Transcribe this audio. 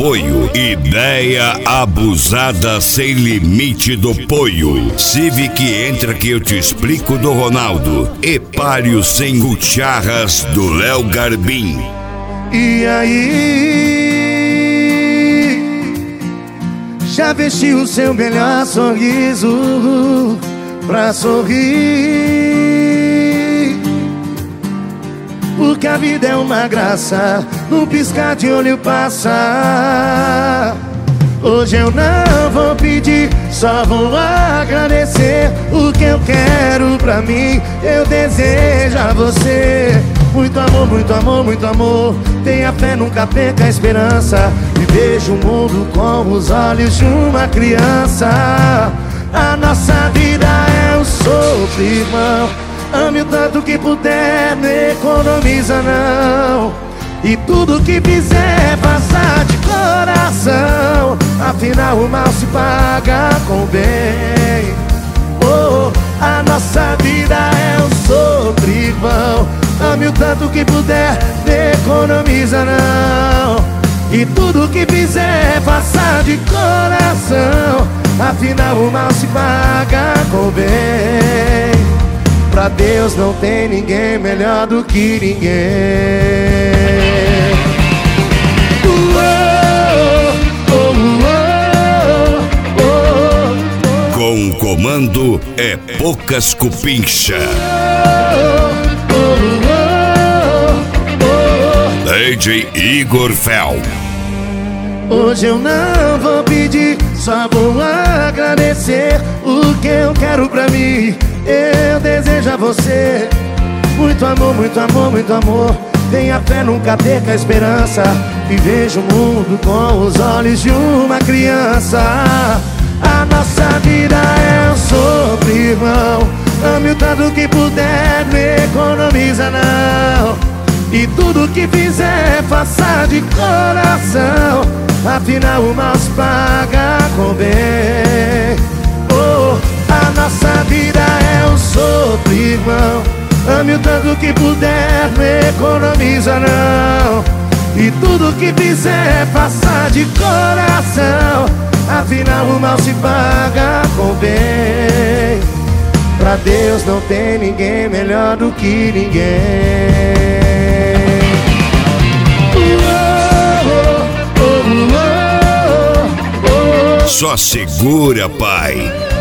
apoio. Ideia abusada sem limite do poio. Civic entra que eu te explico do Ronaldo. Epário sem cucharras do Léo Garbim. E aí, já vestiu o seu melhor sorriso pra sorrir? Porque a vida é uma graça, num piscar de olho passa. Hoje eu não vou pedir, só vou agradecer. O que eu quero pra mim, eu desejo a você. Muito amor, muito amor, muito amor. Tenha fé, nunca perca a esperança. E veja o mundo com os olhos de uma criança. A nossa vida é um sopro, irmão. Ame o tanto que puder, não economiza não. E tudo que fizer, faça de coração. Afinal o mal se paga com bem. Oh, a nossa vida é um sopro, irmão. Ame o tanto que puder, não economiza não. E tudo que fizer, faça de coração. Afinal o mal se paga com bem. Pra Deus não tem ninguém melhor do que ninguém. Com o comando é Poucas Cupincha. DJ Igor Fel. Hoje eu não vou pedir, só vou agradecer. O que eu quero pra mim, eu desejo a você. Muito amor, muito amor, muito amor. Tenha fé, nunca perca a esperança. E veja o mundo com os olhos de uma criança. A nossa vida é um sopro, irmão. Ame o tanto que puder, não economiza não. E tudo que fizer, faça de coração. Afinal o mal se paga com bem. Oh, a nossa vida é um sopro, irmão. Ame o tanto que puder, não economiza não. E tudo que fizer, faça de coração. Afinal o mal se paga com bem. Pra Deus não tem ninguém melhor do que ninguém. Só segura, pai.